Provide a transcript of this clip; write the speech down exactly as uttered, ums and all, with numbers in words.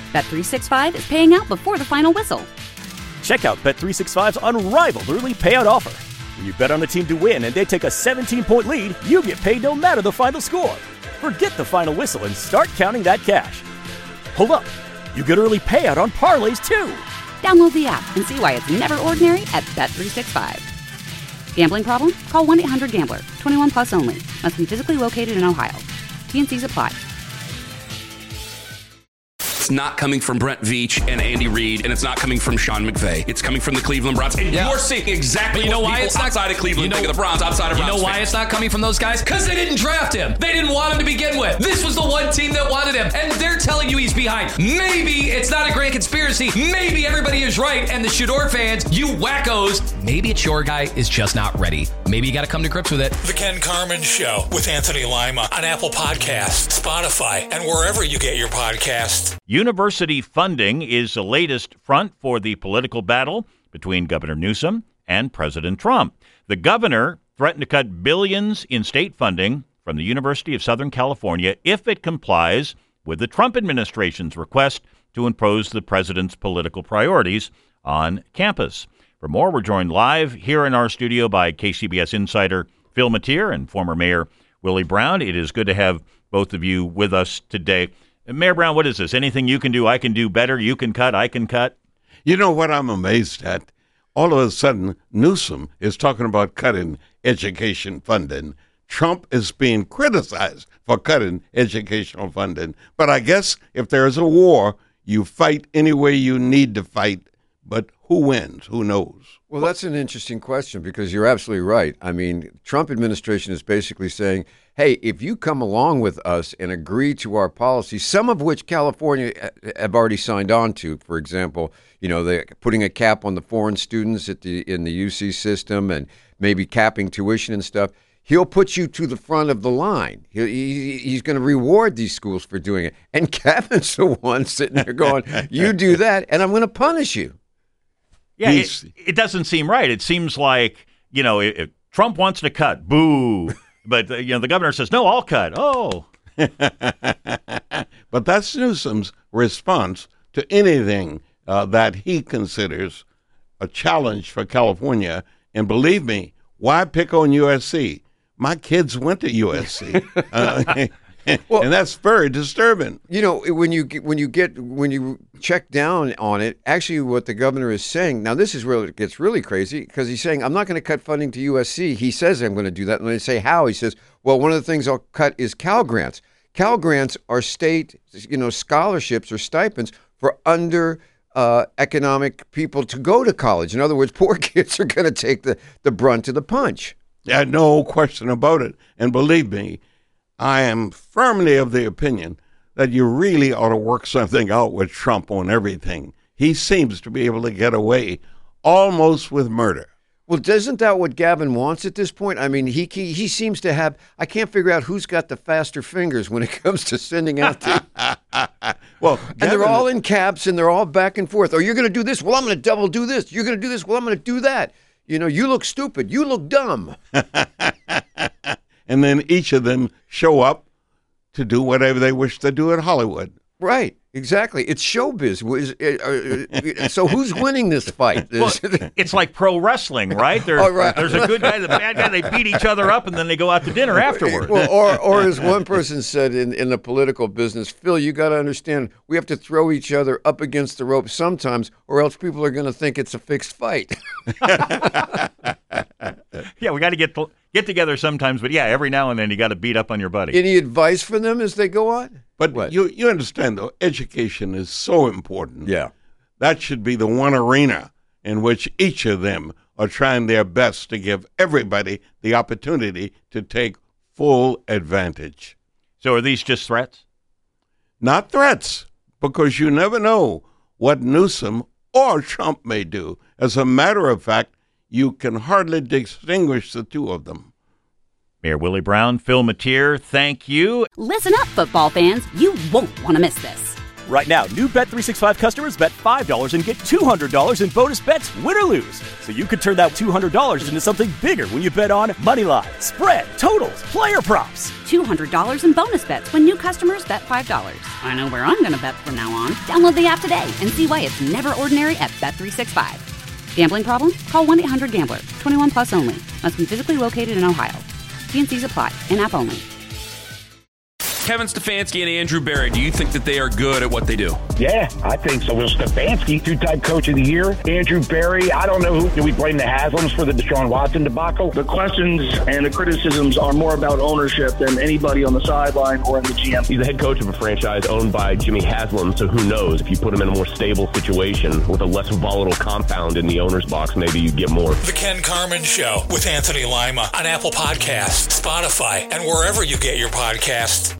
Bet three sixty-five is paying out before the final whistle. Check out Bet three sixty-five's unrivaled early payout offer. When you bet on a team to win and they take a seventeen-point lead, you get paid no matter the final score. Forget the final whistle and start counting that cash. Hold up. You get early payout on parlays, too. Download the app and see why it's never ordinary at Bet three sixty-five. Gambling problem? Call one eight hundred gambler. twenty-one plus only. Must be physically located in Ohio. T and Cs apply. It's not coming from Brent Veach and Andy Reid, and it's not coming from Sean McVay. It's coming from the Cleveland Browns. And yeah. you're seeing exactly you know what why people it's not, outside of Cleveland you know, think of the Browns, outside of You Browns know why fans. it's not coming from those guys? Because they didn't draft him. They didn't want him to begin with. This was the one team that wanted him, and they're telling you he's behind. Maybe it's not a grand conspiracy. Maybe everybody is right, and the Shador fans, you wackos, maybe it's your guy is just not ready. Maybe you got to come to grips with it. The Ken Carman Show with Anthony Lima on Apple Podcasts, Spotify, and wherever you get your podcasts. University funding is the latest front for the political battle between Governor Newsom and President Trump. The governor threatened to cut billions in state funding from the University of Southern California if it complies with the Trump administration's request to impose the president's political priorities on campus. For more, we're joined live here in our studio by K C B S insider Phil Matier and former Mayor Willie Brown. It is good to have both of you with us today. Mayor Brown, what is this? Anything you can do, I can do better. You can cut, I can cut. You know what I'm amazed at? All of a sudden, Newsom is talking about cutting education funding. Trump is being criticized for cutting educational funding. But I guess if there's a war, you fight any way you need to fight. But who wins? Who knows? Well, that's an interesting question because you're absolutely right. I mean, Trump administration is basically saying, hey, if you come along with us and agree to our policies, some of which California have already signed on to, for example, you know, they're putting a cap on the foreign students at the in the U C system and maybe capping tuition and stuff, he'll put you to the front of the line. He, he, he's going to reward these schools for doing it. And Kevin's the one sitting there going, you do that, and I'm going to punish you. Yeah, it, it doesn't seem right. It seems like, you know, if Trump wants to cut, boo. But, uh, you know, the governor says, no, I'll cut. Oh. But that's Newsom's response to anything uh, that he considers a challenge for California. And believe me, why pick on U S C? My kids went to U S C. uh, Well, and that's very disturbing. You know, when you get, when you get when you check down on it, actually, what the governor is saying now, this is where it gets really crazy because he's saying, "I'm not going to cut funding to U S C." He says, "I'm going to do that," and they say, "How?" He says, "Well, one of the things I'll cut is Cal Grants. Cal Grants are state, you know, scholarships or stipends for under." Uh, economic people to go to college. In other words, poor kids are going to take the, the brunt of the punch." Yeah, no question about it. And believe me, I am firmly of the opinion that you really ought to work something out with Trump on everything. He seems to be able to get away almost with murder. Well, isn't that what Gavin wants at this point? I mean, he he, he seems to have, I can't figure out who's got the faster fingers when it comes to sending out the... well, and Gavin, they're all in caps and they're all back and forth. Oh, you're going to do this? Well, I'm going to double do this. You're going to do this? Well, I'm going to do that. You know, you look stupid. You look dumb. And then each of them show up to do whatever they wish to do in Hollywood. Right. Exactly. It's showbiz. So who's winning this fight? Well, it's like pro wrestling, right? There's, oh, right. there's a good guy, the bad guy. They beat each other up, and then they go out to dinner afterwards. Well, or, or as one person said in, in the political business, Phil, you got to understand, we have to throw each other up against the rope sometimes, or else people are going to think it's a fixed fight. Yeah, we got to get get together sometimes, but yeah, every now and then you got to beat up on your buddy. Any advice for them as they go on? But what? you you understand, though, education is so important. Yeah. That should be the one arena in which each of them are trying their best to give everybody the opportunity to take full advantage. So are these just threats? Not threats, because you never know what Newsom or Trump may do. As a matter of fact, you can hardly distinguish the two of them. Mayor Willie Brown, Phil Matier, thank you. Listen up, football fans. You won't want to miss this. Right now, new Bet three sixty-five customers bet five dollars and get two hundred dollars in bonus bets, win or lose. So you could turn that two hundred dollars into something bigger when you bet on money line, spread, totals, player props. two hundred dollars in bonus bets when new customers bet five dollars. I know where I'm going to bet from now on. Download the app today and see why it's never ordinary at Bet three sixty-five. Gambling problem? Call one eight hundred gambler. twenty-one plus only. Must be physically located in Ohio. T N Cs apply. In-app only. Kevin Stefanski and Andrew Berry, do you think that they are good at what they do? Yeah, I think so. Well, Stefanski, two-time coach of the year. Andrew Berry, I don't know who. Do we blame the Haslams for the Deshaun Watson debacle? The questions and the criticisms are more about ownership than anybody on the sideline or in the G M. He's the head coach of a franchise owned by Jimmy Haslam, so who knows? If you put him in a more stable situation with a less volatile compound in the owner's box, maybe you get more. The Ken Carman Show with Anthony Lima on Apple Podcasts, Spotify, and wherever you get your podcasts.